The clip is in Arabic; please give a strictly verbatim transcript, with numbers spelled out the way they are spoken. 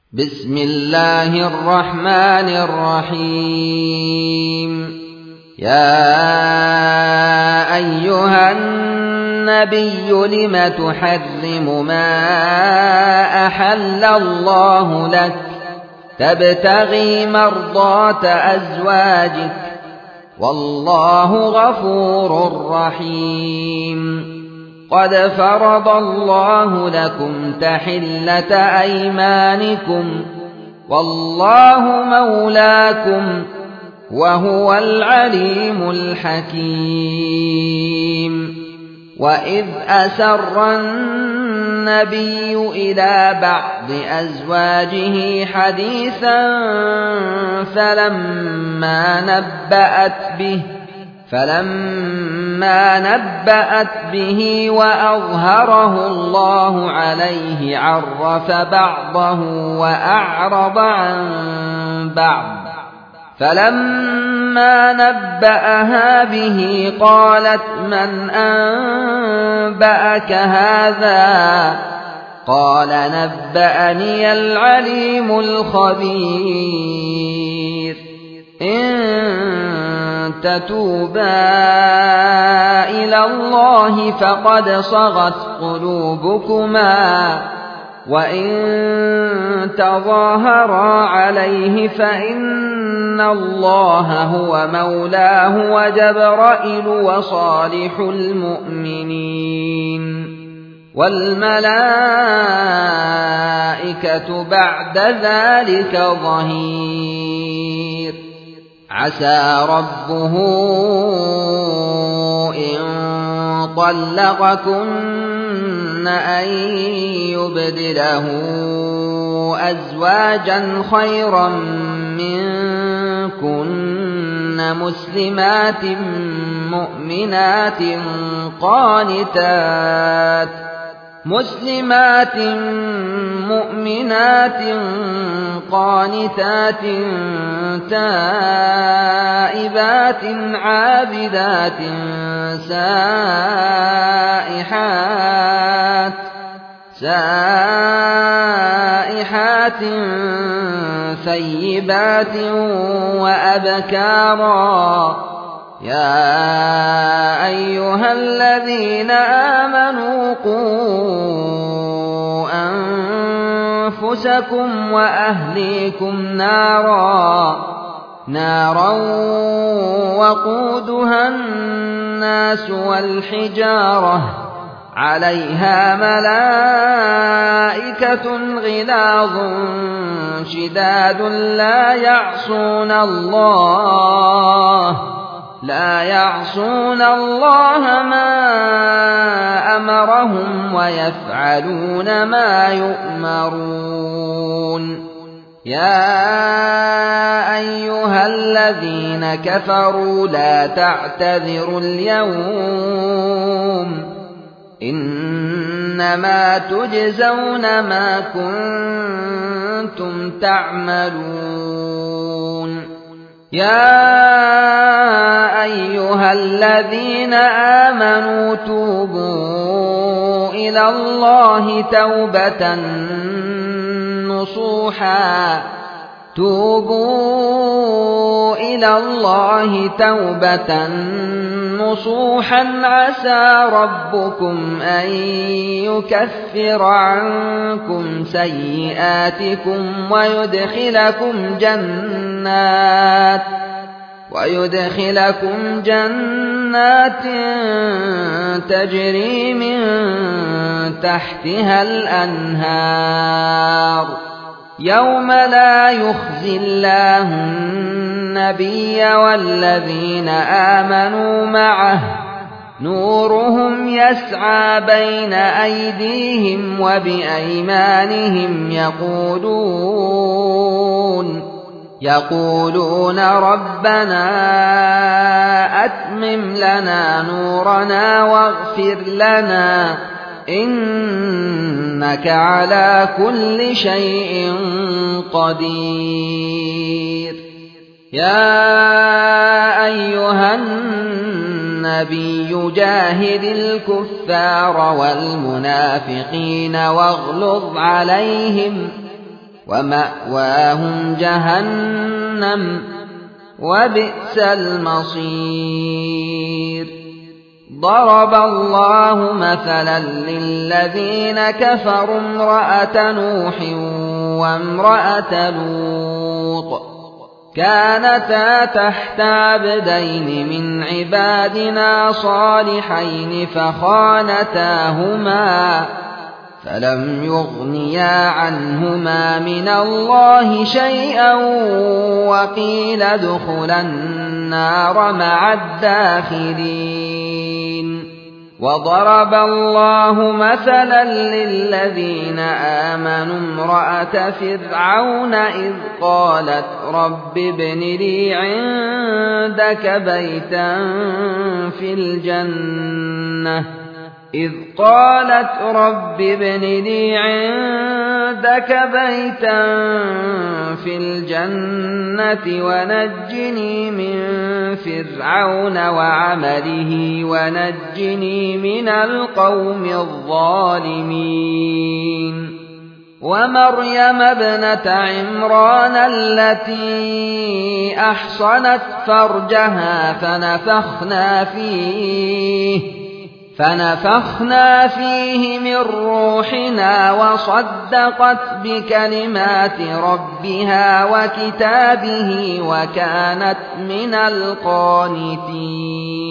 بسم الله الرحمن الرحيم. يا أيها النبي لم تحرم ما أحل الله لك تبتغي مرضات أزواجك والله غفور رحيم. قد فرض الله لكم تحلة أيمانكم والله مولاكم وهو العليم الحكيم. وإذ أسر النبي إلى بعض أزواجه حديثا فلما نبأت به فلما نبأت به وأظهره الله عليه عرف بعضه وأعرض عن بعض. فلما نبأها به قالت من أنبأك هذا؟ قال نبأني العليم الخبير. إن تتوبا إلى الله فقد صغت قلوبكما وإن تظاهرا عليه فإن الله هو مولاه وجبرائيل وصالح المؤمنين والملائكة بعد ذلك ظهير. عسى ربه إن طلقكن أن يبدله أزواجا خيرا منكن مسلمات مؤمنات قانتات مسلمات مؤمنات قانتات تائبات عابدات سائحات سائحات ثيبات وأبكارا. يا أيها الذين آمنوا قوا أنفسكم وأهليكم نارا نارا وقودها الناس والحجارة عليها ملائكة غلاظ شداد لا يعصون الله لا يعصون الله ما أمرهم ويفعلون ما يؤمرون. يا أيها الذين كفروا لا تعتذروا اليوم إنما تجزون ما كنتم تعملون. يا أيها الذين آمنوا توبوا إلى الله توبة نصوحا توبوا إلى الله توبة نصوحا عسى ربكم أن يكفر عنكم سيئاتكم ويدخلكم جنات ويدخلكم جنات تجري من تحتها الأنهار يوم لا يخزي الله النبي والذين آمنوا معه نورهم يسعى بين أيديهم وبأيمانهم يقولون يقولون ربنا أتمم لنا نورنا واغفر لنا إنك على كل شيء قدير. يا أيها النبي جاهد الكفار والمنافقين واغلظ عليهم ومأواهم جهنم وبئس المصير ضرب الله مثلا للذين كفروا امرأة نوح وامرأة لوط كانتا تحت عبدين من عبادنا صالحين فخانتاهما فلم يغنيا عنهما من الله شيئا وقيل ادخلا النار مع الداخلين وضرب الله مثلا للذين آمنوا امرأة فرعون إذ قالت رب ابن لي عندك بيتا في الجنة إذ قالت رب ابن لي عندك بيتا في الجنة ونجني من فرعون وعمله ونجني من القوم الظالمين ومريم ابنة عمران التي أحصنت فرجها فنفخنا فيه فنفخنا فيه من روحنا وصدقت بكلمات ربها وكتابه وكانت من القانتين